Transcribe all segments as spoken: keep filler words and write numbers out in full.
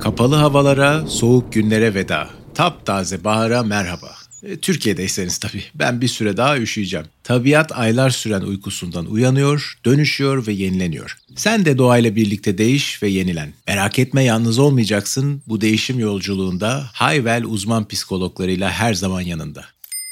Kapalı havalara, soğuk günlere veda. Taptaze bahara merhaba. E, Türkiye'deyseniz tabii. Ben bir süre daha üşüyeceğim. Tabiat aylar süren uykusundan uyanıyor, dönüşüyor ve yenileniyor. Sen de doğayla birlikte değiş ve yenilen. Merak etme, yalnız olmayacaksın. Bu değişim yolculuğunda Hayvel uzman psikologlarıyla her zaman yanında.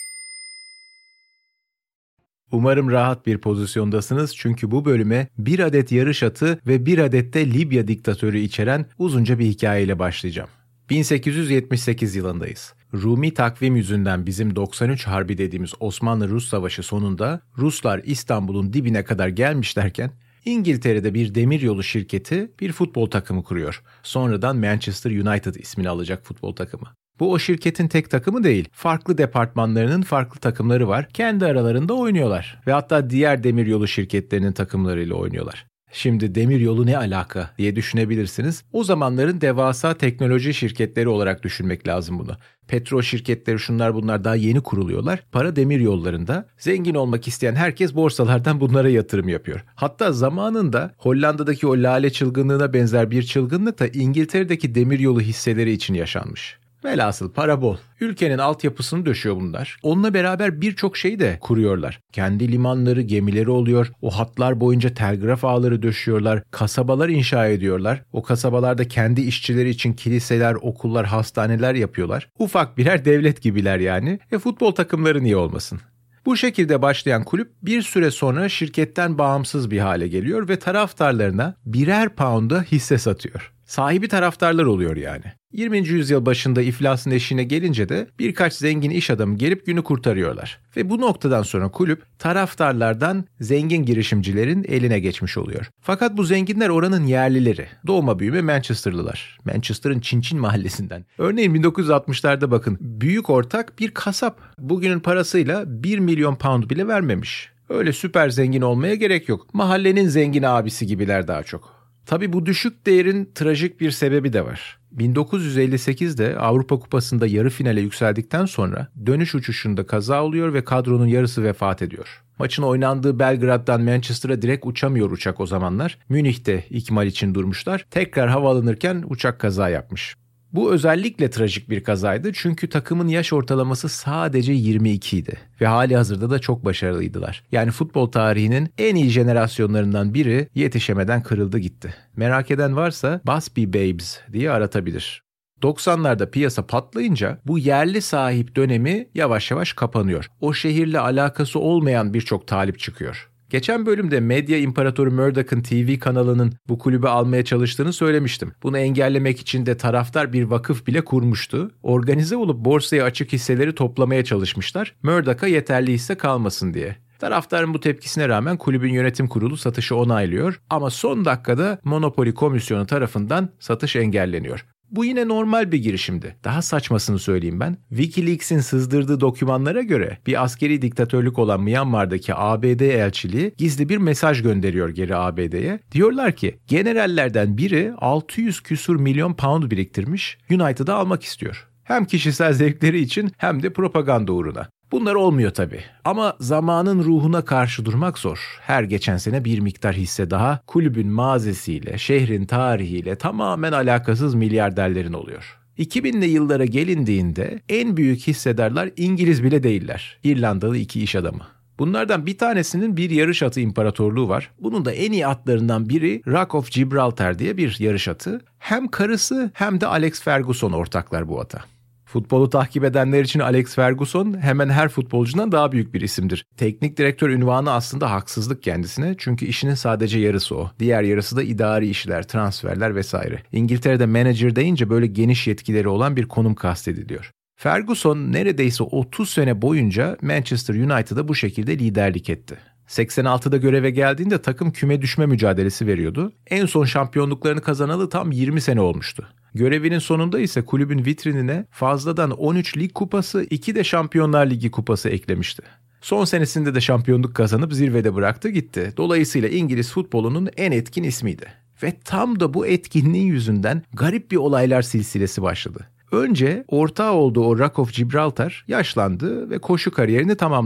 Umarım rahat bir pozisyondasınız çünkü bu bölüme bir adet yarış atı ve bir adet de Libya diktatörü içeren uzunca bir hikayeyle başlayacağım. bin sekiz yüz yetmiş sekiz yılındayız. Rumi takvim yüzünden bizim doksan üç Harbi dediğimiz Osmanlı-Rus Savaşı sonunda Ruslar İstanbul'un dibine kadar gelmişlerken İngiltere'de bir demiryolu şirketi bir futbol takımı kuruyor. Sonradan Manchester United ismini alacak futbol takımı. Bu o şirketin tek takımı değil. Farklı departmanlarının farklı takımları var. Kendi aralarında oynuyorlar. Ve hatta diğer demiryolu şirketlerinin takımlarıyla oynuyorlar. Şimdi demiryolu ne alaka diye düşünebilirsiniz. O zamanların devasa teknoloji şirketleri olarak düşünmek lazım bunu. Petrol şirketleri, şunlar bunlar daha yeni kuruluyorlar. Para demir yollarında. Zengin olmak isteyen herkes borsalardan bunlara yatırım yapıyor. Hatta zamanında Hollanda'daki o lale çılgınlığına benzer bir çılgınlık da İngiltere'deki demiryolu hisseleri için yaşanmış. Velhasıl para bol. Ülkenin altyapısını döşüyor bunlar. Onunla beraber birçok şeyi de kuruyorlar. Kendi limanları, gemileri oluyor. O hatlar boyunca telgraf ağları döşüyorlar. Kasabalar inşa ediyorlar. O kasabalarda kendi işçileri için kiliseler, okullar, hastaneler yapıyorlar. Ufak birer devlet gibiler yani. E futbol takımları niye olmasın? Bu şekilde başlayan kulüp bir süre sonra şirketten bağımsız bir hale geliyor ve taraftarlarına birer pound'a hisse satıyor. Sahibi taraftarlar oluyor yani. yirminci yüzyıl başında iflasın eşiğine gelince de birkaç zengin iş adamı gelip günü kurtarıyorlar. Ve bu noktadan sonra kulüp taraftarlardan zengin girişimcilerin eline geçmiş oluyor. Fakat bu zenginler oranın yerlileri. Doğma büyüme Manchester'lılar. Manchester'ın Çinçin mahallesinden. Örneğin bin dokuz yüz altmışlarda bakın, büyük ortak bir kasap. Bugünün parasıyla bir milyon pound bile vermemiş. Öyle süper zengin olmaya gerek yok. Mahallenin zengin abisi gibiler daha çok. Tabii bu düşük değerin trajik bir sebebi de var. bin dokuz yüz elli sekizde Avrupa Kupası'nda yarı finale yükseldikten sonra dönüş uçuşunda kaza oluyor ve kadronun yarısı vefat ediyor. Maçın oynandığı Belgrad'dan Manchester'a direkt uçamıyor uçak o zamanlar. Münih'te ikmal için durmuşlar. Tekrar havalanırken uçak kaza yapmış. Bu özellikle trajik bir kazaydı çünkü takımın yaş ortalaması sadece yirmi iki idi ve hali hazırda da çok başarılıydılar. Yani futbol tarihinin en iyi jenerasyonlarından biri yetişemeden kırıldı gitti. Merak eden varsa Busby Babes diye aratabilir. doksanlarda piyasa patlayınca bu yerli sahip dönemi yavaş yavaş kapanıyor. O şehirle alakası olmayan birçok talip çıkıyor. Geçen bölümde medya imparatoru Murdoch'ın T V kanalının bu kulübü almaya çalıştığını söylemiştim. Bunu engellemek için de taraftar bir vakıf bile kurmuştu. Organize olup borsaya açık hisseleri toplamaya çalışmışlar. Murdoch'a yeterli hisse kalmasın diye. Taraftarın bu tepkisine rağmen kulübün yönetim kurulu satışı onaylıyor ama son dakikada Monopoly Komisyonu tarafından satış engelleniyor. Bu yine normal bir girişimdi. Daha saçmasını söyleyeyim ben. WikiLeaks'in sızdırdığı dokümanlara göre bir askeri diktatörlük olan Myanmar'daki A B D elçiliği gizli bir mesaj gönderiyor geri A B D'ye. Diyorlar ki generallerden biri altı yüz küsur milyon pound biriktirmiş, United'ı almak istiyor. Hem kişisel zevkleri için hem de propaganda uğruna. Bunlar olmuyor tabii. Ama zamanın ruhuna karşı durmak zor. Her geçen sene bir miktar hisse daha kulübün mazisiyle, şehrin tarihiyle tamamen alakasız milyarderlerin oluyor. iki binli yıllara gelindiğinde en büyük hissedarlar İngiliz bile değiller. İrlandalı iki iş adamı. Bunlardan bir tanesinin bir yarış atı imparatorluğu var. Bunun da en iyi atlarından biri Rock of Gibraltar diye bir yarış atı. Hem karısı hem de Alex Ferguson ortaklar bu ata. Futbolu takip edenler için Alex Ferguson hemen her futbolcudan daha büyük bir isimdir. Teknik direktör unvanı aslında haksızlık kendisine çünkü işinin sadece yarısı o. Diğer yarısı da idari işler, transferler vesaire. İngiltere'de manager deyince böyle geniş yetkileri olan bir konum kastediliyor. Ferguson neredeyse otuz sene boyunca Manchester United'a bu şekilde liderlik etti. seksen altıda göreve geldiğinde takım küme düşme mücadelesi veriyordu. En son şampiyonluklarını kazanalı tam yirmi sene olmuştu. Görevinin sonunda ise kulübün vitrinine fazladan on üç lig kupası, iki de Şampiyonlar Ligi kupası eklemişti. Son senesinde de şampiyonluk kazanıp zirvede bıraktı gitti. Dolayısıyla İngiliz futbolunun en etkin ismiydi. Ve tam da bu etkinliğin yüzünden garip bir olaylar silsilesi başladı. Önce ortağı olduğu o Rock of Gibraltar yaşlandı ve koşu kariyerini tamamladı.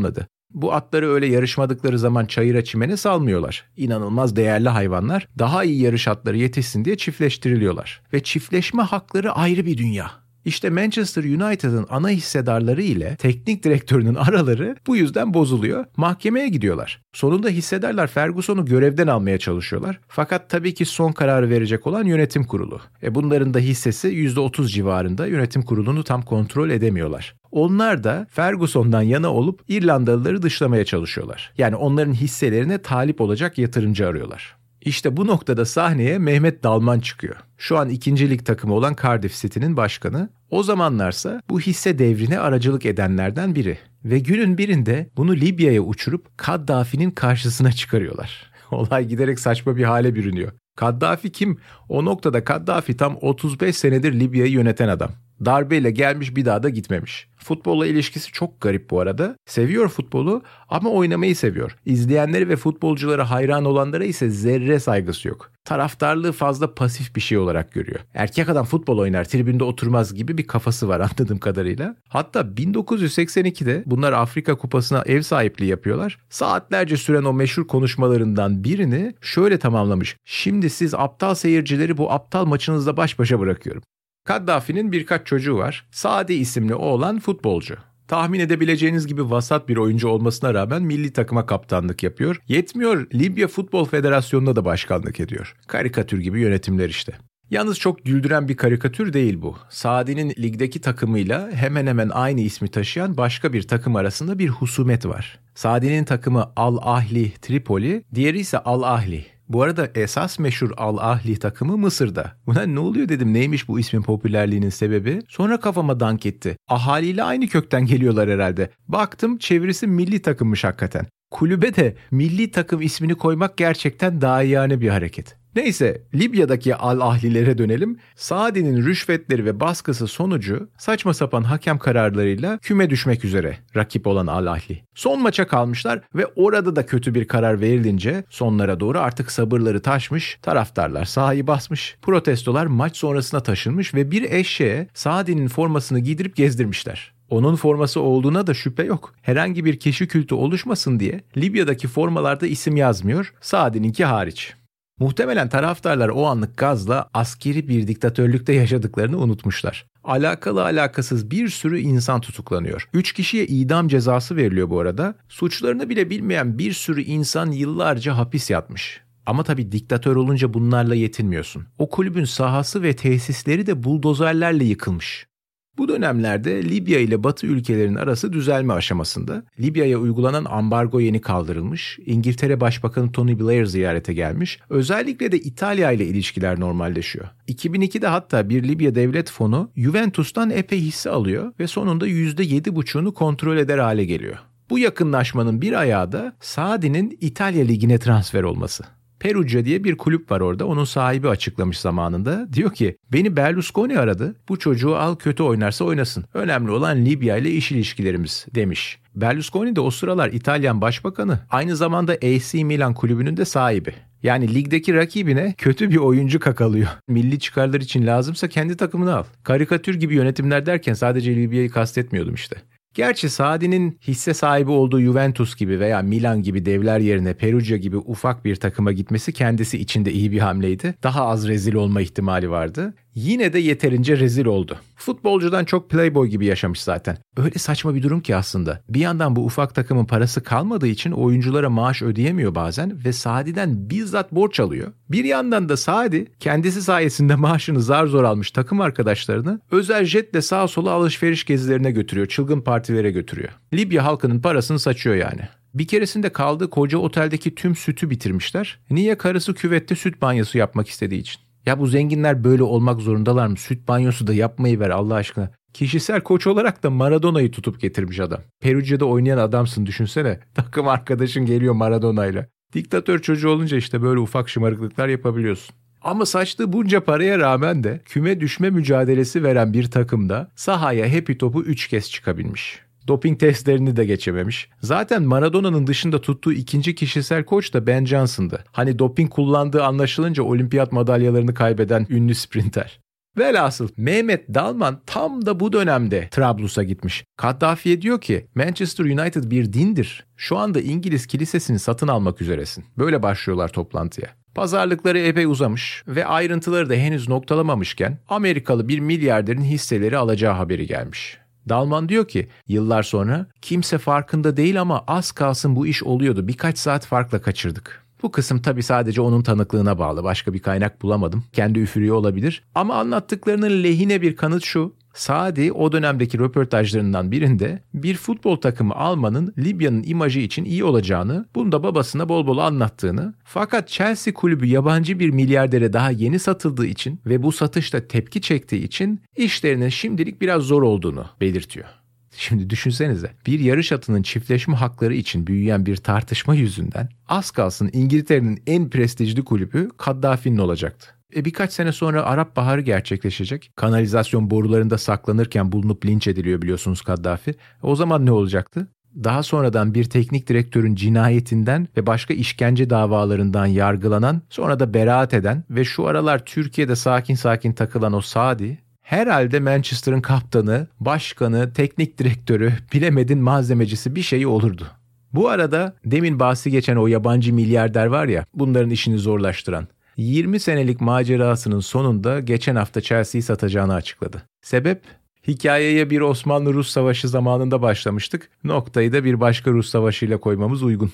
Bu atları öyle yarışmadıkları zaman çayıra çimene salmıyorlar. İnanılmaz değerli hayvanlar, daha iyi yarış atları yetişsin diye çiftleştiriliyorlar. Ve çiftleşme hakları ayrı bir dünya. İşte Manchester United'ın ana hissedarları ile teknik direktörünün araları bu yüzden bozuluyor. Mahkemeye gidiyorlar. Sonunda hissedarlar Ferguson'u görevden almaya çalışıyorlar. Fakat tabii ki son kararı verecek olan yönetim kurulu. E bunların da hissesi yüzde otuz civarında, yönetim kurulunu tam kontrol edemiyorlar. Onlar da Ferguson'dan yana olup İrlandalıları dışlamaya çalışıyorlar. Yani onların hisselerine talip olacak yatırımcı arıyorlar. İşte bu noktada sahneye Mehmet Dalman çıkıyor. Şu an ikinci lig takımı olan Cardiff City'nin başkanı. O zamanlarsa bu hisse devrine aracılık edenlerden biri. Ve günün birinde bunu Libya'ya uçurup Kaddafi'nin karşısına çıkarıyorlar. Olay giderek saçma bir hale bürünüyor. Kaddafi kim? O noktada Kaddafi tam otuz beş senedir Libya'yı yöneten adam. Darbeyle gelmiş, bir daha da gitmemiş. Futbolla ilişkisi çok garip bu arada. Seviyor futbolu ama oynamayı seviyor. İzleyenleri ve futbolculara hayran olanlara ise zerre saygısı yok. Taraftarlığı fazla pasif bir şey olarak görüyor. Erkek adam futbol oynar, tribünde oturmaz gibi bir kafası var anladığım kadarıyla. Hatta bin dokuz yüz seksen ikide bunlar Afrika Kupası'na ev sahipliği yapıyorlar. Saatlerce süren o meşhur konuşmalarından birini şöyle tamamlamış. Şimdi siz aptal seyircileri bu aptal maçınızda baş başa bırakıyorum. Kaddafi'nin birkaç çocuğu var. Sadi isimli oğlan futbolcu. Tahmin edebileceğiniz gibi vasat bir oyuncu olmasına rağmen milli takıma kaptanlık yapıyor. Yetmiyor, Libya Futbol Federasyonu'na da başkanlık ediyor. Karikatür gibi yönetimler işte. Yalnız çok güldüren bir karikatür değil bu. Sadi'nin ligdeki takımıyla hemen hemen aynı ismi taşıyan başka bir takım arasında bir husumet var. Sadi'nin takımı Al Ahli Tripoli, diğeri ise Al Ahli. Bu arada esas meşhur Al Ahli takımı Mısır'da. Buna ne oluyor dedim, neymiş bu ismin popülerliğinin sebebi? Sonra kafama dank etti. Ahaliyle aynı kökten geliyorlar herhalde. Baktım çevirisi milli takımmış hakikaten. Kulübe de milli takım ismini koymak gerçekten dahiyane bir hareket. Neyse, Libya'daki Al Ahli'lere dönelim. Saadi'nin rüşvetleri ve baskısı sonucu saçma sapan hakem kararlarıyla küme düşmek üzere rakip olan Al Ahli. Son maça kalmışlar ve orada da kötü bir karar verilince sonlara doğru artık sabırları taşmış, taraftarlar sahayı basmış, protestolar maç sonrasına taşınmış ve bir eşeğe Saadi'nin formasını giydirip gezdirmişler. Onun forması olduğuna da şüphe yok. Herhangi bir kişi kültü oluşmasın diye Libya'daki formalarda isim yazmıyor, Saadi'ninki hariç. Muhtemelen taraftarlar o anlık gazla askeri bir diktatörlükte yaşadıklarını unutmuşlar. Alakalı alakasız bir sürü insan tutuklanıyor. Üç kişiye idam cezası veriliyor bu arada. Suçlarını bile bilmeyen bir sürü insan yıllarca hapis yatmış. Ama tabii diktatör olunca bunlarla yetinmiyorsun. O kulübün sahası ve tesisleri de buldozerlerle yıkılmış. Bu dönemlerde Libya ile Batı ülkelerinin arası düzelme aşamasında. Libya'ya uygulanan ambargo yeni kaldırılmış. İngiltere Başbakanı Tony Blair ziyarete gelmiş. Özellikle de İtalya ile ilişkiler normalleşiyor. iki bin ikide hatta bir Libya devlet fonu Juventus'tan epey hisse alıyor ve sonunda yüzde yedi buçuğunu kontrol eder hale geliyor. Bu yakınlaşmanın bir ayağı da Saadi'nin İtalya Ligi'ne transfer olması. Perugia diye bir kulüp var orada. Onun sahibi açıklamış zamanında. Diyor ki beni Berlusconi aradı. Bu çocuğu al, kötü oynarsa oynasın. Önemli olan Libya ile iş ilişkilerimiz demiş. Berlusconi de o sıralar İtalyan başbakanı. Aynı zamanda A C Milan kulübünün de sahibi. Yani ligdeki rakibine kötü bir oyuncu kakalıyor. Milli çıkarlar için lazımsa kendi takımını al. Karikatür gibi yönetimler derken sadece Libya'yı kastetmiyordum işte. Gerçi Saadi'nin hisse sahibi olduğu Juventus gibi veya Milan gibi devler yerine Perugia gibi ufak bir takıma gitmesi kendisi için de iyi bir hamleydi. Daha az rezil olma ihtimali vardı. Yine de yeterince rezil oldu. Futbolcudan çok playboy gibi yaşamış zaten. Öyle saçma bir durum ki aslında. Bir yandan bu ufak takımın parası kalmadığı için oyunculara maaş ödeyemiyor bazen ve Saadi'den bizzat borç alıyor. Bir yandan da Saadi kendisi sayesinde maaşını zar zor almış takım arkadaşlarını özel jetle sağa sola alışveriş gezilerine götürüyor. Çılgın partilere götürüyor. Libya halkının parasını saçıyor yani. Bir keresinde kaldığı koca oteldeki tüm sütü bitirmişler. Niye? Karısı küvette süt banyosu yapmak istediği için. Ya bu zenginler böyle olmak zorundalar mı? Süt banyosu da yapmayı ver Allah aşkına. Kişisel koç olarak da Maradona'yı tutup getirmiş adam. Perugia'da oynayan adamsın düşünsene. Takım arkadaşın geliyor Maradona'yla. Diktatör çocuğu olunca işte böyle ufak şımarıklıklar yapabiliyorsun. Ama saçtığı bunca paraya rağmen de küme düşme mücadelesi veren bir takımda sahaya hepi topu üç kez çıkabilmiş. Doping testlerini de geçememiş. Zaten Maradona'nın dışında tuttuğu ikinci kişisel koç da Ben Johnson'dı. Hani doping kullandığı anlaşılınca olimpiyat madalyalarını kaybeden ünlü sprinter. Velhasıl Mehmet Dalman tam da bu dönemde Trablus'a gitmiş. Kaddafi'ye diyor ki Manchester United bir dindir. Şu anda İngiliz kilisesini satın almak üzeresin. Böyle başlıyorlar toplantıya. Pazarlıkları epey uzamış ve ayrıntıları da henüz noktalamamışken Amerikalı bir milyarderin hisseleri alacağı haberi gelmiş. Dalman diyor ki yıllar sonra kimse farkında değil ama az kalsın bu iş oluyordu. Birkaç saat farkla kaçırdık. Bu kısım tabii sadece onun tanıklığına bağlı. Başka bir kaynak bulamadım. Kendi üfürüyor olabilir. Ama anlattıklarının lehine bir kanıt şu. Saadi o dönemdeki röportajlarından birinde bir futbol takımı almanın Libya'nın imajı için iyi olacağını, bunu da babasına bol bol anlattığını, fakat Chelsea kulübü yabancı bir milyardere daha yeni satıldığı için ve bu satışta tepki çektiği için işlerinin şimdilik biraz zor olduğunu belirtiyor. Şimdi düşünsenize, bir yarış atının çiftleşme hakları için büyüyen bir tartışma yüzünden az kalsın İngiltere'nin en prestijli kulübü Kaddafi'nin olacaktı. E birkaç sene sonra Arap Baharı gerçekleşecek. Kanalizasyon borularında saklanırken bulunup linç ediliyor biliyorsunuz Kaddafi. O zaman ne olacaktı? Daha sonradan bir teknik direktörün cinayetinden ve başka işkence davalarından yargılanan, sonra da beraat eden ve şu aralar Türkiye'de sakin sakin takılan o Saadi, herhalde Manchester'ın kaptanı, başkanı, teknik direktörü, bilemedin malzemecisi bir şey olurdu. Bu arada demin bahsi geçen o yabancı milyarder var ya, bunların işini zorlaştıran. yirmi senelik macerasının sonunda geçen hafta Chelsea'yi satacağını açıkladı. Sebep? Hikayeye bir Osmanlı-Rus savaşı zamanında başlamıştık. Noktayı da bir başka Rus savaşıyla koymamız uygun.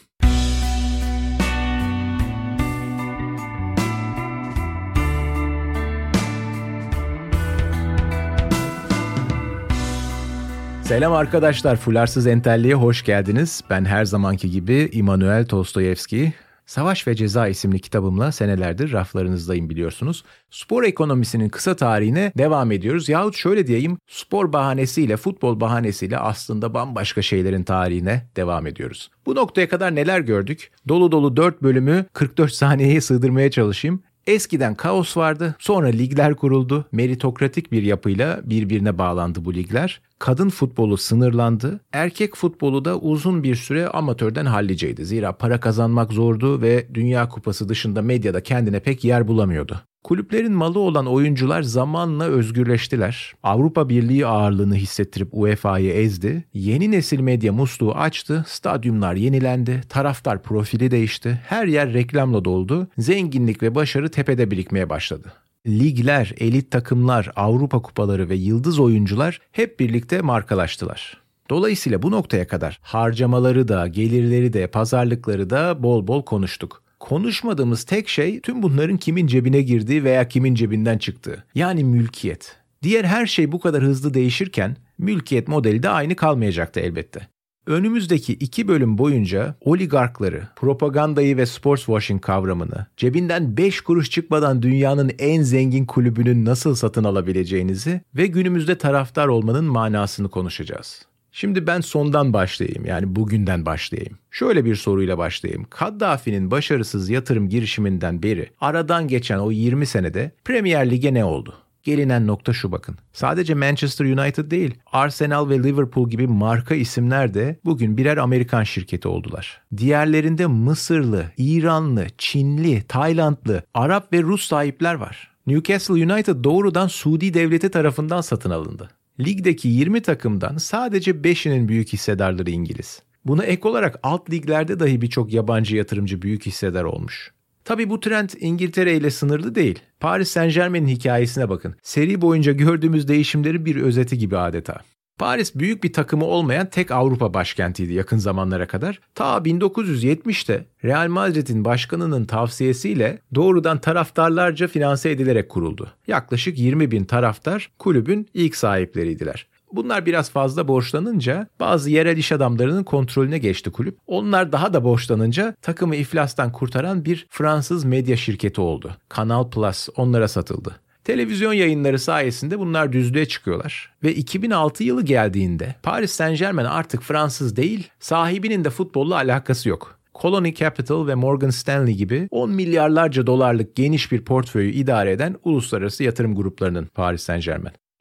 Selam arkadaşlar, Fularsız Entelli'ye hoş geldiniz. Ben her zamanki gibi İmanuel Dostoyevski. Savaş ve Ceza isimli kitabımla senelerdir raflarınızdayım biliyorsunuz. Spor ekonomisinin kısa tarihine devam ediyoruz. Yahut şöyle diyeyim, spor bahanesiyle, futbol bahanesiyle aslında bambaşka şeylerin tarihine devam ediyoruz. Bu noktaya kadar neler gördük? Dolu dolu dört bölümü kırk dört saniyeye sığdırmaya çalışayım. Eskiden kaos vardı, sonra ligler kuruldu, meritokratik bir yapıyla birbirine bağlandı bu ligler. Kadın futbolu sınırlandı, erkek futbolu da uzun bir süre amatörden halliceydi. Zira para kazanmak zordu ve Dünya Kupası dışında medyada kendine pek yer bulamıyordu. Kulüplerin malı olan oyuncular zamanla özgürleştiler. Avrupa Birliği ağırlığını hissettirip U E F A'yı ezdi. Yeni nesil medya musluğu açtı, stadyumlar yenilendi, taraftar profili değişti, her yer reklamla doldu, zenginlik ve başarı tepede birikmeye başladı. Ligler, elit takımlar, Avrupa kupaları ve yıldız oyuncular hep birlikte markalaştılar. Dolayısıyla bu noktaya kadar harcamaları da, gelirleri de, pazarlıkları da bol bol konuştuk. Konuşmadığımız tek şey tüm bunların kimin cebine girdiği veya kimin cebinden çıktığı. Yani mülkiyet. Diğer her şey bu kadar hızlı değişirken mülkiyet modeli de aynı kalmayacaktı elbette. Önümüzdeki iki bölüm boyunca oligarkları, propagandayı ve sportswashing kavramını, cebinden beş kuruş çıkmadan dünyanın en zengin kulübünün nasıl satın alabileceğinizi ve günümüzde taraftar olmanın manasını konuşacağız. Şimdi ben sondan başlayayım, yani bugünden başlayayım. Şöyle bir soruyla başlayayım. Kaddafi'nin başarısız yatırım girişiminden beri aradan geçen o yirmi senede Premier Lig'e ne oldu? Gelinen nokta şu bakın. Sadece Manchester United değil, Arsenal ve Liverpool gibi marka isimler de bugün birer Amerikan şirketi oldular. Diğerlerinde Mısırlı, İranlı, Çinli, Taylandlı, Arap ve Rus sahipler var. Newcastle United doğrudan Suudi devleti tarafından satın alındı. Ligdeki yirmi takımdan sadece beşinin büyük hissedarları İngiliz. Buna ek olarak alt liglerde dahi birçok yabancı yatırımcı büyük hissedar olmuş. Tabii bu trend İngiltere ile sınırlı değil. Paris Saint-Germain'in hikayesine bakın. Seri boyunca gördüğümüz değişimleri bir özeti gibi adeta. Paris büyük bir takımı olmayan tek Avrupa başkentiydi yakın zamanlara kadar. Ta bin dokuz yüz yetmişte Real Madrid'in başkanının tavsiyesiyle doğrudan taraftarlarca finanse edilerek kuruldu. Yaklaşık yirmi bin taraftar kulübün ilk sahipleriydiler. Bunlar biraz fazla borçlanınca bazı yerel iş adamlarının kontrolüne geçti kulüp. Onlar daha da borçlanınca takımı iflastan kurtaran bir Fransız medya şirketi oldu. Canal Plus onlara satıldı. Televizyon yayınları sayesinde bunlar düzlüğe çıkıyorlar. Ve iki bin altı yılı geldiğinde Paris Saint-Germain artık Fransız değil, sahibinin de futbolla alakası yok. Colony Capital ve Morgan Stanley gibi on milyarlarca dolarlık geniş bir portföyü idare eden uluslararası yatırım gruplarının Paris Saint-Germain.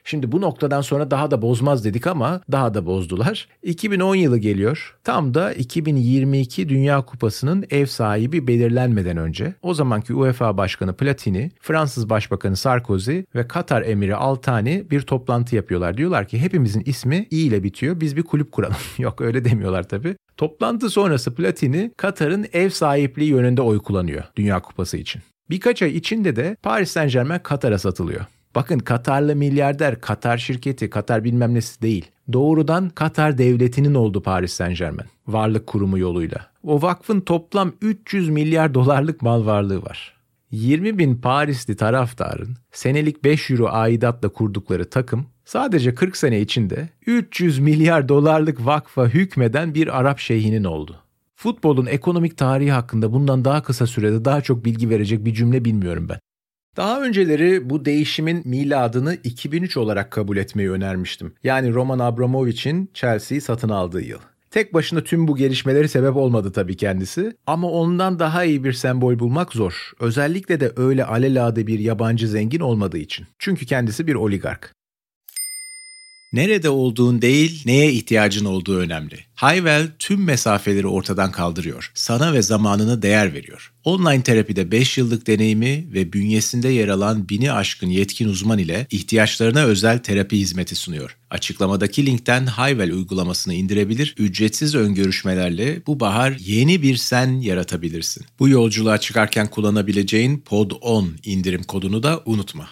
Şimdi bu noktadan sonra daha da bozmaz dedik ama daha da bozdular. iki bin on yılı geliyor. Tam da iki bin yirmi iki Dünya Kupası'nın ev sahibi belirlenmeden önce o zamanki UEFA Başkanı Platini, Fransız Başbakanı Sarkozy ve Katar Emiri Al Thani bir toplantı yapıyorlar. Diyorlar ki hepimizin ismi İ ile bitiyor. Biz bir kulüp kuralım. Yok öyle demiyorlar tabii. Toplantı sonrası Platini Katar'ın ev sahipliği yönünde oy kullanıyor Dünya Kupası için. Birkaç ay içinde de Paris Saint-Germain Katar'a satılıyor. Bakın Katarlı milyarder, Katar şirketi, Katar bilmem nesi değil. Doğrudan Katar devletinin oldu Paris Saint-Germain. Varlık kurumu yoluyla. O vakfın toplam üç yüz milyar dolarlık mal varlığı var. yirmi bin Parisli taraftarın senelik beş euro aidatla kurdukları takım sadece kırk sene içinde üç yüz milyar dolarlık vakfa hükmeden bir Arap şeyhinin oldu. Futbolun ekonomik tarihi hakkında bundan daha kısa sürede daha çok bilgi verecek bir cümle bilmiyorum ben. Daha önceleri bu değişimin miladını iki bin üç olarak kabul etmeyi önermiştim. Yani Roman Abramovich'in Chelsea'yi satın aldığı yıl. Tek başına tüm bu gelişmeleri sebep olmadı tabii kendisi. Ama ondan daha iyi bir sembol bulmak zor. Özellikle de öyle alelade bir yabancı zengin olmadığı için. Çünkü kendisi bir oligark. Nerede olduğun değil, neye ihtiyacın olduğu önemli. Hayvel tüm mesafeleri ortadan kaldırıyor. Sana ve zamanına değer veriyor. Online terapide beş yıllık deneyimi ve bünyesinde yer alan bini aşkın yetkin uzman ile ihtiyaçlarına özel terapi hizmeti sunuyor. Açıklamadaki linkten Hayvel uygulamasını indirebilir, ücretsiz öngörüşmelerle bu bahar yeni bir sen yaratabilirsin. Bu yolculuğa çıkarken kullanabileceğin Pod on indirim kodunu da unutma.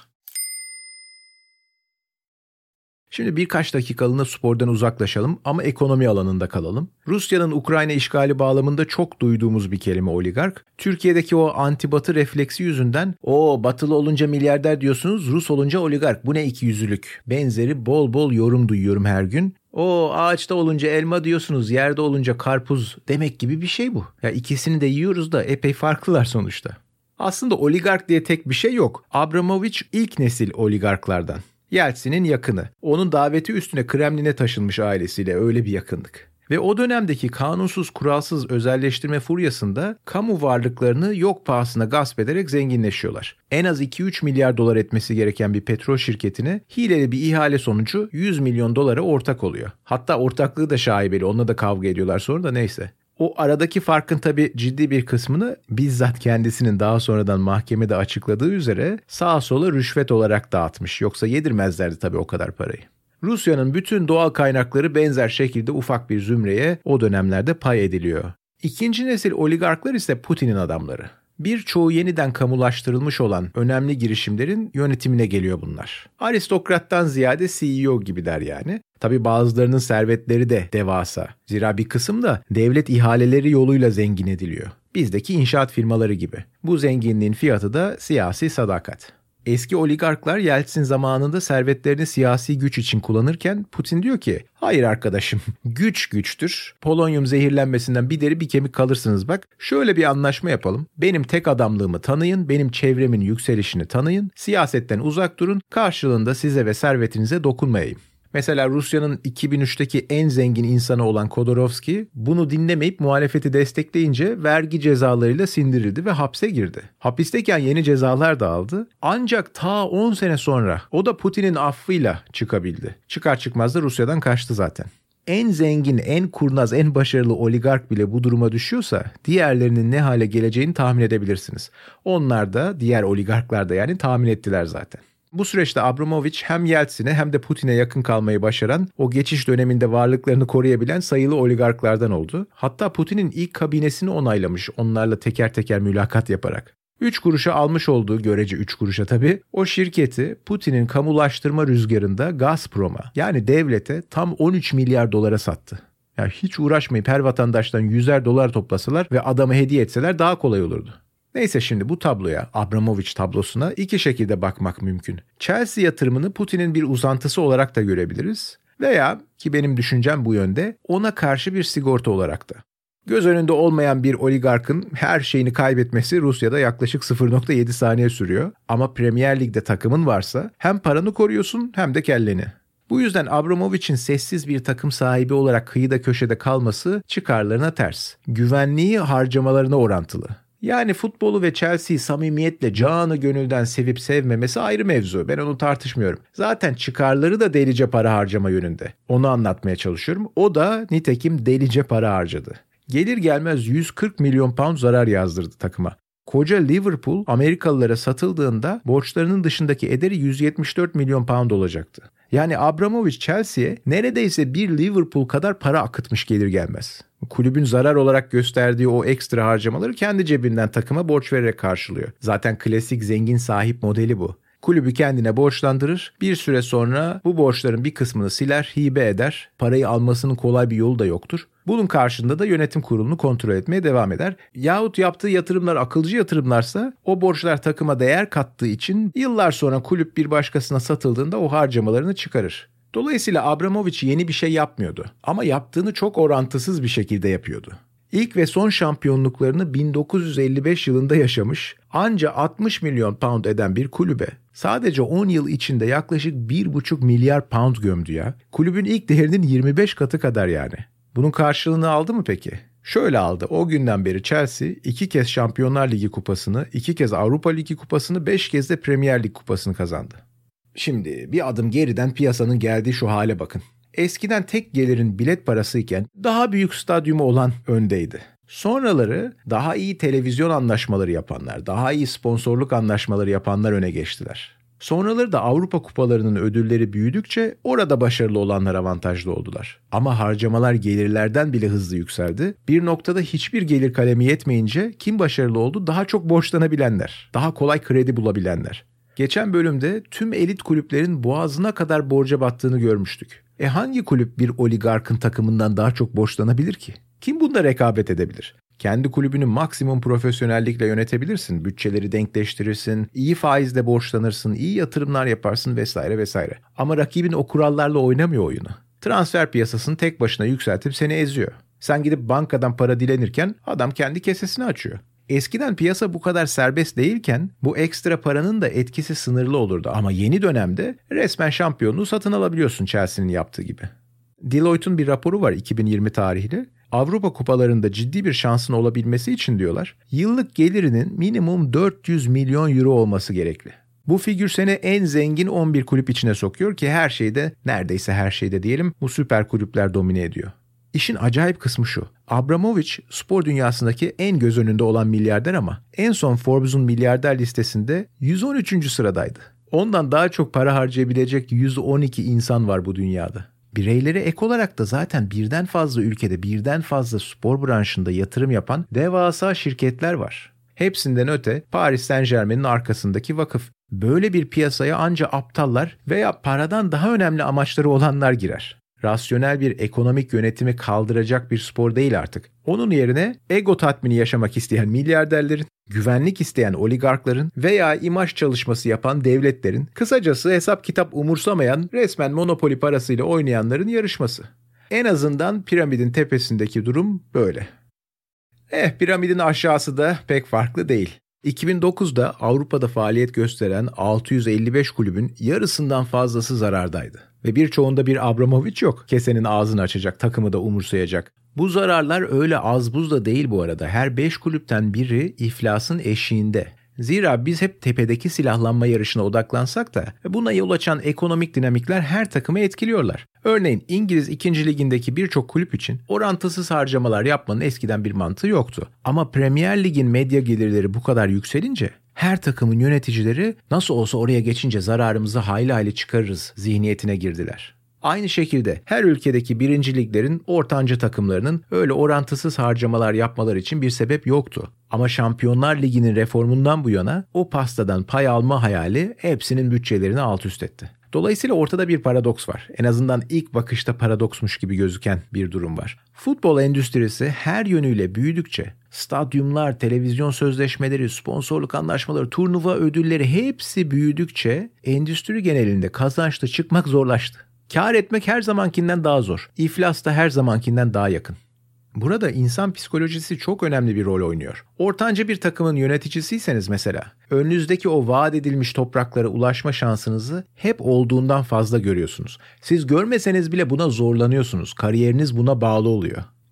Şimdi birkaç dakikalığına spordan uzaklaşalım ama ekonomi alanında kalalım. Rusya'nın Ukrayna işgali bağlamında çok duyduğumuz bir kelime oligark. Türkiye'deki o anti-batı refleksi yüzünden o batılı olunca milyarder diyorsunuz, Rus olunca oligark. Bu ne ikiyüzlülük? Benzeri bol bol yorum duyuyorum her gün. O ağaçta olunca elma diyorsunuz, yerde olunca karpuz demek gibi bir şey bu. Ya ikisini de yiyoruz da epey farklılar sonuçta. Aslında oligark diye tek bir şey yok. Abramovich ilk nesil oligarklardan. Yeltsin'in yakını. Onun daveti üstüne Kremlin'e taşınmış ailesiyle öyle bir yakınlık. Ve o dönemdeki kanunsuz kuralsız özelleştirme furyasında kamu varlıklarını yok pahasına gasp ederek zenginleşiyorlar. En az iki üç milyar dolar etmesi gereken bir petrol şirketine hileli bir ihale sonucu yüz milyon dolara ortak oluyor. Hatta ortaklığı da şaibeli, onunla da kavga ediyorlar sonra da neyse. O aradaki farkın tabii ciddi bir kısmını bizzat kendisinin daha sonradan mahkemede açıkladığı üzere sağa sola rüşvet olarak dağıtmış. Yoksa yedirmezlerdi tabii o kadar parayı. Rusya'nın bütün doğal kaynakları benzer şekilde ufak bir zümreye o dönemlerde pay ediliyor. İkinci nesil oligarklar ise Putin'in adamları. Birçoğu yeniden kamulaştırılmış olan önemli girişimlerin yönetimine geliyor bunlar. Aristokrattan ziyade C E O gibiler yani. Tabii bazılarının servetleri de devasa. Zira bir kısım da devlet ihaleleri yoluyla zengin ediliyor. Bizdeki inşaat firmaları gibi. Bu zenginliğin fiyatı da siyasi sadakat. Eski oligarklar Yeltsin zamanında servetlerini siyasi güç için kullanırken Putin diyor ki hayır arkadaşım güç güçtür. Polonyum zehirlenmesinden bir deri bir kemik kalırsınız bak. Şöyle bir anlaşma yapalım. Benim tek adamlığımı tanıyın. Benim çevremin yükselişini tanıyın. Siyasetten uzak durun. Karşılığında size ve servetinize dokunmayayım. Mesela Rusya'nın iki bin üçteki en zengin insanı olan Khodorovsky bunu dinlemeyip muhalefeti destekleyince vergi cezalarıyla sindirildi ve hapse girdi. Hapisteyken yeni cezalar da aldı. Ancak ta on sene sonra o da Putin'in affıyla çıkabildi. Çıkar çıkmaz da Rusya'dan kaçtı zaten. En zengin, en kurnaz, en başarılı oligark bile bu duruma düşüyorsa diğerlerinin ne hale geleceğini tahmin edebilirsiniz. Onlar da diğer oligarklar da yani tahmin ettiler zaten. Bu süreçte Abramovich hem Yeltsin'e hem de Putin'e yakın kalmayı başaran, o geçiş döneminde varlıklarını koruyabilen sayılı oligarklardan oldu. Hatta Putin'in ilk kabinesini onaylamış onlarla teker teker mülakat yaparak. Üç kuruşa almış olduğu, görece üç kuruşa tabii, o şirketi Putin'in kamulaştırma rüzgarında Gazprom'a yani devlete tam on üç milyar dolara sattı. Yani hiç uğraşmayıp her vatandaştan yüzer dolar toplasalar ve adamı hediye etseler daha kolay olurdu. Neyse şimdi bu tabloya, Abramovich tablosuna iki şekilde bakmak mümkün. Chelsea yatırımını Putin'in bir uzantısı olarak da görebiliriz veya ki benim düşüncem bu yönde ona karşı bir sigorta olarak da. Göz önünde olmayan bir oligarkın her şeyini kaybetmesi Rusya'da yaklaşık sıfır nokta yedi saniye sürüyor. Ama Premier Lig'de takımın varsa hem paranı koruyorsun hem de kelleni. Bu yüzden Abramovich'in sessiz bir takım sahibi olarak kıyıda köşede kalması çıkarlarına ters. Güvenliği harcamalarına orantılı. Yani futbolu ve Chelsea'yi samimiyetle canı gönülden sevip sevmemesi ayrı mevzu. Ben onu tartışmıyorum. Zaten çıkarları da delice para harcama yönünde. Onu anlatmaya çalışıyorum. O da nitekim delice para harcadı. Gelir gelmez yüz kırk milyon pound zarar yazdırdı takıma. Koca Liverpool Amerikalılara satıldığında borçlarının dışındaki ederi yüz yetmiş dört milyon pound olacaktı. Yani Abramovich Chelsea'ye neredeyse bir Liverpool kadar para akıtmış gelir gelmez. Kulübün zarar olarak gösterdiği o ekstra harcamaları kendi cebinden takıma borç vererek karşılıyor. Zaten klasik zengin sahip modeli bu. Kulübü kendine borçlandırır, bir süre sonra bu borçların bir kısmını siler, hibe eder. Parayı almasının kolay bir yolu da yoktur. Bunun karşında da yönetim kurulunu kontrol etmeye devam eder. Yahut yaptığı yatırımlar akılcı yatırımlarsa o borçlar takıma değer kattığı için yıllar sonra kulüp bir başkasına satıldığında o harcamalarını çıkarır. Dolayısıyla Abramovich yeni bir şey yapmıyordu ama yaptığını çok orantısız bir şekilde yapıyordu. İlk ve son şampiyonluklarını bin dokuz yüz elli beş yılında yaşamış, anca altmış milyon pound eden bir kulübe sadece on yıl içinde yaklaşık bir buçuk milyar pound gömdü ya. Kulübün ilk değerinin yirmi beş katı kadar yani. Bunun karşılığını aldı mı peki? Şöyle aldı. O günden beri Chelsea iki kez Şampiyonlar Ligi kupasını, iki kez Avrupa Ligi kupasını, beş kez de Premier Lig kupasını kazandı. Şimdi bir adım geriden piyasanın geldiği şu hale bakın. Eskiden tek gelirin bilet parasıyken daha büyük stadyumu olan öndeydi. Sonraları daha iyi televizyon anlaşmaları yapanlar, daha iyi sponsorluk anlaşmaları yapanlar öne geçtiler. Sonraları da Avrupa kupalarının ödülleri büyüdükçe orada başarılı olanlar avantajlı oldular. Ama harcamalar gelirlerden bile hızlı yükseldi. Bir noktada hiçbir gelir kalemi yetmeyince kim başarılı oldu? Daha çok borçlanabilenler, daha kolay kredi bulabilenler. Geçen bölümde tüm elit kulüplerin boğazına kadar borca battığını görmüştük. E hangi kulüp bir oligarkın takımından daha çok borçlanabilir ki? Kim bunda rekabet edebilir? Kendi kulübünü maksimum profesyonellikle yönetebilirsin, bütçeleri denkleştirirsin, iyi faizle borçlanırsın, iyi yatırımlar yaparsın vesaire vesaire. Ama rakibin o kurallarla oynamıyor oyunu. Transfer piyasasını tek başına yükseltip seni eziyor. Sen gidip bankadan para dilenirken adam kendi kesesini açıyor. Eskiden piyasa bu kadar serbest değilken bu ekstra paranın da etkisi sınırlı olurdu. Ama yeni dönemde resmen şampiyonluğu satın alabiliyorsun Chelsea'nin yaptığı gibi. Deloitte'un bir raporu var iki bin yirmi tarihli. Avrupa kupalarında ciddi bir şansın olabilmesi için diyorlar, yıllık gelirinin minimum dört yüz milyon euro olması gerekli. Bu figür seni en zengin on bir kulüp içine sokuyor ki her şeyde, neredeyse her şeyde diyelim, bu süper kulüpler domine ediyor. İşin acayip kısmı şu. Abramovich spor dünyasındaki en göz önünde olan milyarder ama en son Forbes'un milyarder listesinde yüz on üçüncü sıradaydı. Ondan daha çok para harcayabilecek yüz on iki insan var bu dünyada. Bireylere ek olarak da zaten birden fazla ülkede birden fazla spor branşında yatırım yapan devasa şirketler var. Hepsinden öte Paris Saint-Germain'in arkasındaki vakıf. Böyle bir piyasaya anca aptallar veya paradan daha önemli amaçları olanlar girer. Rasyonel bir ekonomik yönetimi kaldıracak bir spor değil artık. Onun yerine ego tatmini yaşamak isteyen milyarderlerin, güvenlik isteyen oligarkların veya imaj çalışması yapan devletlerin, kısacası hesap kitap umursamayan, resmen monopoli parasıyla oynayanların yarışması. En azından piramidin tepesindeki durum böyle. Eh, piramidin aşağısı da pek farklı değil. iki bin dokuzda Avrupa'da faaliyet gösteren altı yüz elli beş kulübün yarısından fazlası zarardaydı. Ve birçoğunda bir Abramovich yok. Kesenin ağzını açacak, takımı da umursayacak. Bu zararlar öyle az buz da değil bu arada. Her beş kulüpten biri iflasın eşiğinde. Zira biz hep tepedeki silahlanma yarışına odaklansak da buna yol açan ekonomik dinamikler her takımı etkiliyorlar. Örneğin İngiliz ikinci ligindeki birçok kulüp için orantısız harcamalar yapmanın eskiden bir mantığı yoktu. Ama Premier Lig'in medya gelirleri bu kadar yükselince her takımın yöneticileri nasıl olsa oraya geçince zararımızı hayli hayli çıkarırız zihniyetine girdiler. Aynı şekilde her ülkedeki birinci liglerin ortanca takımlarının öyle orantısız harcamalar yapmaları için bir sebep yoktu. Ama Şampiyonlar Ligi'nin reformundan bu yana o pastadan pay alma hayali hepsinin bütçelerini alt üst etti. Dolayısıyla ortada bir paradoks var. En azından ilk bakışta paradoksmuş gibi gözüken bir durum var. Futbol endüstrisi her yönüyle büyüdükçe stadyumlar, televizyon sözleşmeleri, sponsorluk anlaşmaları, turnuva ödülleri hepsi büyüdükçe endüstri genelinde kazançlı çıkmak zorlaştı. Kâr etmek her zamankinden daha zor. İflas da her zamankinden daha yakın. Burada insan psikolojisi çok önemli bir rol oynuyor. Ortanca bir takımın yöneticisiyseniz mesela, önünüzdeki o vaat edilmiş topraklara ulaşma şansınızı hep olduğundan fazla görüyorsunuz. Siz görmeseniz bile buna zorlanıyorsunuz. Kariyeriniz buna bağlı oluyor.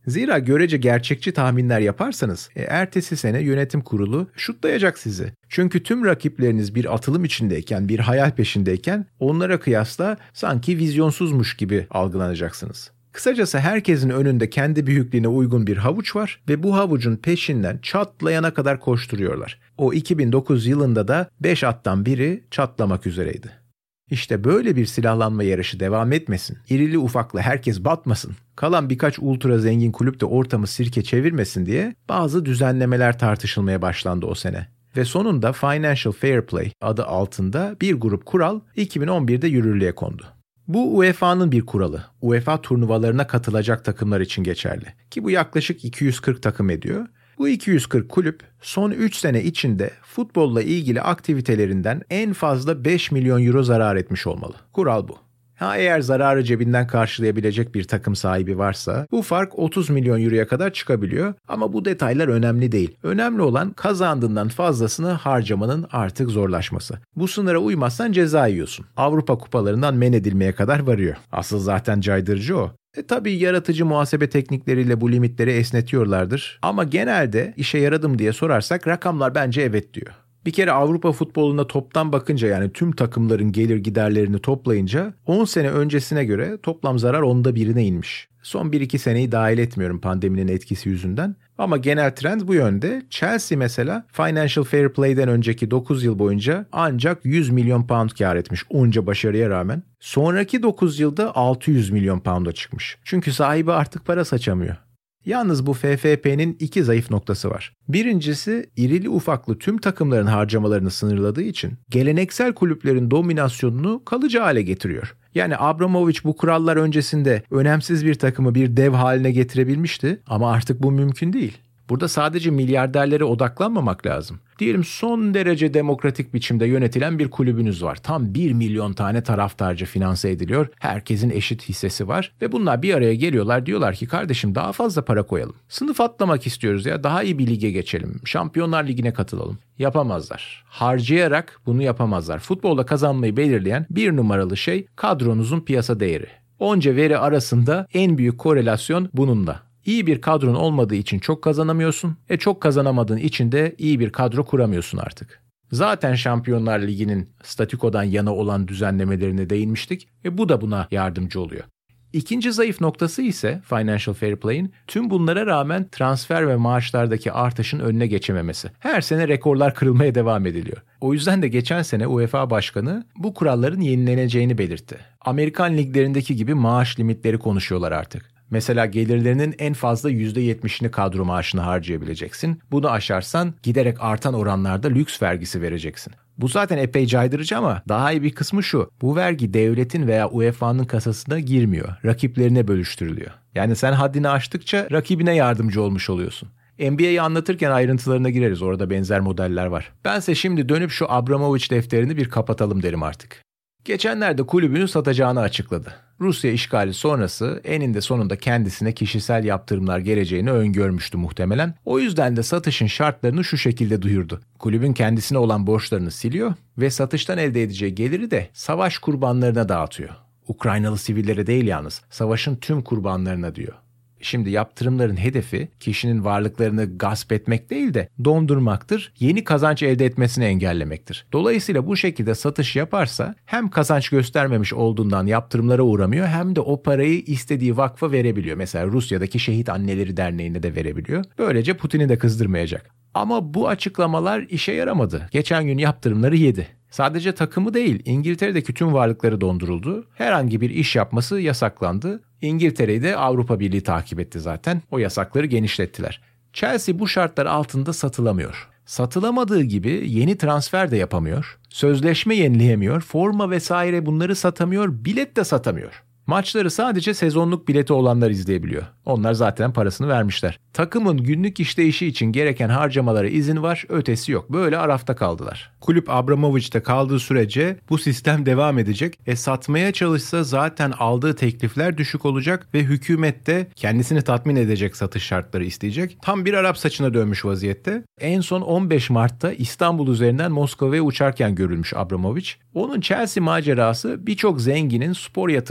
Zira görece gerçekçi tahminler yaparsanız e, ertesi sene yönetim kurulu şutlayacak sizi. Çünkü tüm rakipleriniz bir atılım içindeyken, bir hayal peşindeyken onlara kıyasla sanki vizyonsuzmuş gibi algılanacaksınız. Kısacası herkesin önünde kendi büyüklüğüne uygun bir havuç var ve bu havucun peşinden çatlayana kadar koşturuyorlar. O iki bin dokuz yılında da beş attan biri çatlamak üzereydi. İşte böyle bir silahlanma yarışı devam etmesin, irili ufaklı herkes batmasın, kalan birkaç ultra zengin kulüp de ortamı sirke çevirmesin diye bazı düzenlemeler tartışılmaya başlandı o sene. Ve sonunda Financial Fair Play adı altında bir grup kural iki bin on birde yürürlüğe kondu. Bu U E F A'nın bir kuralı. U E F A turnuvalarına katılacak takımlar için geçerli. Ki bu yaklaşık iki yüz kırk takım ediyor. Bu iki yüz kırk kulüp son üç sene içinde futbolla ilgili aktivitelerinden en fazla beş milyon euro zarar etmiş olmalı. Kural bu. Ha eğer zararı cebinden karşılayabilecek bir takım sahibi varsa bu fark otuz milyon euroya kadar çıkabiliyor ama bu detaylar önemli değil. Önemli olan kazandığından fazlasını harcamanın artık zorlaşması. Bu sınıra uymazsan ceza yiyorsun. Avrupa kupalarından men edilmeye kadar varıyor. Asıl zaten caydırıcı o. E tabii yaratıcı muhasebe teknikleriyle bu limitleri esnetiyorlardır ama genelde işe yaradım diye sorarsak rakamlar bence evet diyor. Bir kere Avrupa futboluna toptan bakınca yani tüm takımların gelir giderlerini toplayınca on sene öncesine göre toplam zarar onda birine inmiş. Son bir iki seneyi dahil etmiyorum pandeminin etkisi yüzünden. Ama genel trend bu yönde. Chelsea mesela Financial Fair Play'den önceki dokuz yıl boyunca ancak yüz milyon pound kar etmiş onca başarıya rağmen. Sonraki dokuz yılda altı yüz milyon pound'a çıkmış. Çünkü sahibi artık para saçamıyor. Yalnız bu F F P'nin iki zayıf noktası var. Birincisi irili ufaklı tüm takımların harcamalarını sınırladığı için geleneksel kulüplerin dominasyonunu kalıcı hale getiriyor. Yani Abramovich bu kurallar öncesinde önemsiz bir takımı bir dev haline getirebilmişti ama artık bu mümkün değil. Burada sadece milyarderlere odaklanmamak lazım. Diyelim son derece demokratik biçimde yönetilen bir kulübünüz var. Tam bir milyon tane taraftarca finanse ediliyor. Herkesin eşit hissesi var. Ve bunlar bir araya geliyorlar. Diyorlar ki kardeşim daha fazla para koyalım. Sınıf atlamak istiyoruz ya. Daha iyi bir lige geçelim. Şampiyonlar Ligi'ne katılalım. Yapamazlar. Harcayarak bunu yapamazlar. Futbolda kazanmayı belirleyen bir numaralı şey kadronuzun piyasa değeri. Onca veri arasında en büyük korelasyon bununla. İyi bir kadron olmadığı için çok kazanamıyorsun. E çok kazanamadığın için de iyi bir kadro kuramıyorsun artık. Zaten Şampiyonlar Ligi'nin statükodan yana olan düzenlemelerine değinmiştik. E bu da buna yardımcı oluyor. İkinci zayıf noktası ise Financial Fair Play'in tüm bunlara rağmen transfer ve maaşlardaki artışın önüne geçememesi. Her sene rekorlar kırılmaya devam ediliyor. O yüzden de geçen sene UEFA Başkanı bu kuralların yenileneceğini belirtti. Amerikan liglerindeki gibi maaş limitleri konuşuyorlar artık. Mesela gelirlerinin en fazla yüzde yetmişini kadro maaşına harcayabileceksin. Bunu aşarsan giderek artan oranlarda lüks vergisi vereceksin. Bu zaten epey caydırıcı ama daha iyi bir kısmı şu. Bu vergi devletin veya U E F A'nın kasasına girmiyor. Rakiplerine bölüştürülüyor. Yani sen haddini aştıkça rakibine yardımcı olmuş oluyorsun. N B A'yi anlatırken ayrıntılarına gireriz. Orada benzer modeller var. Bense şimdi dönüp şu Abramovich defterini bir kapatalım derim artık. Geçenlerde kulübünü satacağını açıkladı. Rusya işgali sonrası eninde sonunda kendisine kişisel yaptırımlar geleceğini öngörmüştü muhtemelen. O yüzden de satışın şartlarını şu şekilde duyurdu. Kulübün kendisine olan borçlarını siliyor ve satıştan elde edeceği geliri de savaş kurbanlarına dağıtıyor. Ukraynalı sivillere değil yalnız, savaşın tüm kurbanlarına diyor. Şimdi yaptırımların hedefi kişinin varlıklarını gasp etmek değil de dondurmaktır, yeni kazanç elde etmesini engellemektir. Dolayısıyla bu şekilde satış yaparsa hem kazanç göstermemiş olduğundan yaptırımlara uğramıyor hem de o parayı istediği vakfa verebiliyor. Mesela Rusya'daki Şehit Anneleri Derneği'ne de verebiliyor. Böylece Putin'i de kızdırmayacak. Ama bu açıklamalar işe yaramadı. Geçen gün yaptırımları yedi. Sadece takımı değil, İngiltere'deki tüm varlıkları donduruldu. Herhangi bir iş yapması yasaklandı. İngiltere'yi de Avrupa Birliği takip etti zaten. O yasakları genişlettiler. Chelsea bu şartlar altında satılamıyor. Satılamadığı gibi yeni transfer de yapamıyor. Sözleşme yenileyemiyor. Forma vesaire bunları satamıyor. Bilet de satamıyor. Maçları sadece sezonluk bileti olanlar izleyebiliyor. Onlar zaten parasını vermişler. Takımın günlük işleyişi için gereken harcamalara izin var, ötesi yok. Böyle arafta kaldılar. Kulüp Abramovich'te kaldığı sürece bu sistem devam edecek. E satmaya çalışsa zaten aldığı teklifler düşük olacak ve hükümet de kendisini tatmin edecek satış şartları isteyecek. Tam bir Arap saçına dönmüş vaziyette. En son on beş Mart'ta İstanbul üzerinden Moskova'ya uçarken görülmüş Abramovich. Onun Chelsea macerası birçok zenginin spor yatırımlarından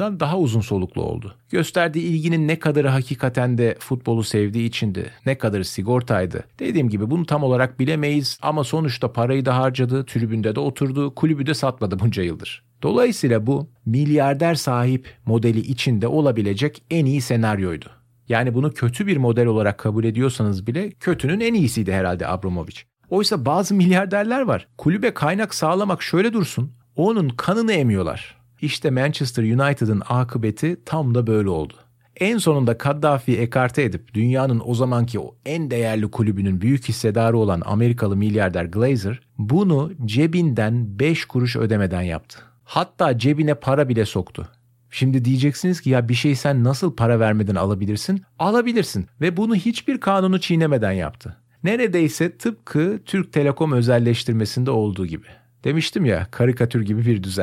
açısından daha uzun soluklu oldu. Gösterdiği ilginin ne kadarı hakikaten de futbolu sevdiği içindi, ne kadarı sigortaydı. Dediğim gibi bunu tam olarak bilemeyiz ama sonuçta parayı da harcadı, tribünde de oturdu, kulübü de satmadı bunca yıldır. Dolayısıyla bu milyarder sahip modeli içinde olabilecek en iyi senaryoydu. Yani bunu kötü bir model olarak kabul ediyorsanız bile kötünün en iyisiydi herhalde Abramovich. Oysa bazı milyarderler var. Kulübe kaynak sağlamak şöyle dursun, onun kanını emiyorlar. İşte Manchester United'ın akıbeti tam da böyle oldu. En sonunda Kaddafi'yi ekarte edip dünyanın o zamanki o en değerli kulübünün büyük hissedarı olan Amerikalı milyarder Glazer bunu cebinden beş kuruş ödemeden yaptı. Hatta cebine para bile soktu. Şimdi diyeceksiniz ki ya bir şey sen nasıl para vermeden alabilirsin? Alabilirsin ve bunu hiçbir kanunu çiğnemeden yaptı. Neredeyse tıpkı Türk Telekom özelleştirmesinde olduğu gibi. Demiştim ya, karikatür gibi bir düzen.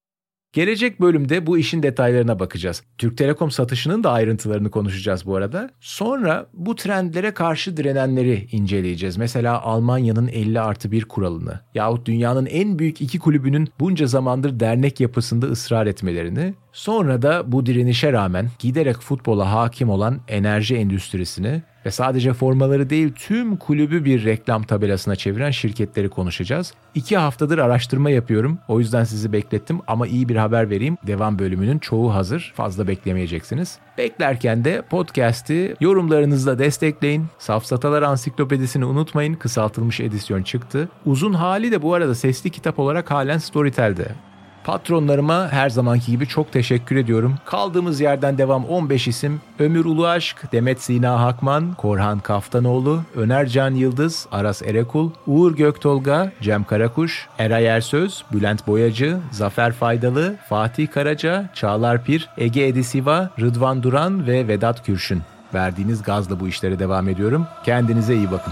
Gelecek bölümde bu işin detaylarına bakacağız. Türk Telekom satışının da ayrıntılarını konuşacağız bu arada. Sonra bu trendlere karşı direnenleri inceleyeceğiz. Mesela Almanya'nın elli artı bir kuralını yahut dünyanın en büyük iki kulübünün bunca zamandır dernek yapısında ısrar etmelerini. Sonra da bu direnişe rağmen giderek futbola hakim olan enerji endüstrisini ve sadece formaları değil tüm kulübü bir reklam tabelasına çeviren şirketleri konuşacağız. İki haftadır araştırma yapıyorum. O yüzden sizi beklettim ama iyi bir haber vereyim. Devam bölümünün çoğu hazır. Fazla beklemeyeceksiniz. Beklerken de podcast'i yorumlarınızla destekleyin. Safsatalar Ansiklopedisini unutmayın. Kısaltılmış edisyon çıktı. Uzun hali de bu arada sesli kitap olarak halen Storytel'de. Patronlarıma her zamanki gibi çok teşekkür ediyorum. Kaldığımız yerden devam on beş isim: Ömür Uluaşk, Demet Sina Hakman, Korhan Kaftanoğlu, Önercan Yıldız, Aras Erekul, Uğur Göktolga, Cem Karakuş, Eray Ersöz, Bülent Boyacı, Zafer Faydalı, Fatih Karaca, Çağlar Pir, Ege Edisiva, Rıdvan Duran ve Vedat Kürşün. Verdiğiniz gazla bu işlere devam ediyorum. Kendinize iyi bakın.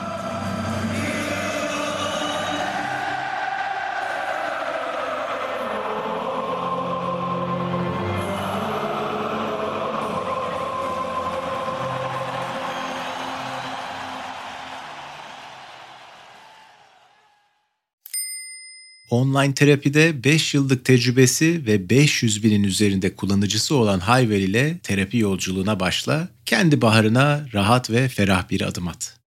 Online terapide beş yıllık tecrübesi ve beş yüz binin üzerinde kullanıcısı olan Hayvel ile terapi yolculuğuna başla, kendi baharına rahat ve ferah bir adım at.